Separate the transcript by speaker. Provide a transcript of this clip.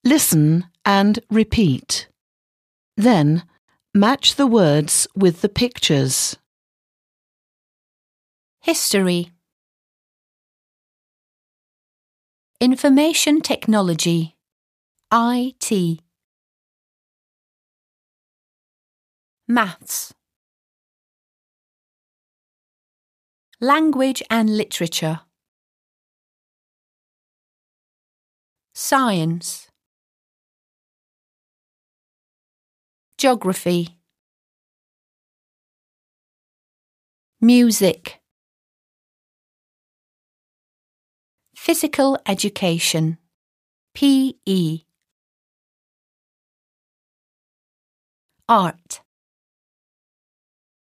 Speaker 1: Listen and repeat. Then, match the words with the pictures.
Speaker 2: History. Information technology, IT. Maths. Language and literature. Science. Geography. Music. Physical education, PE. Art.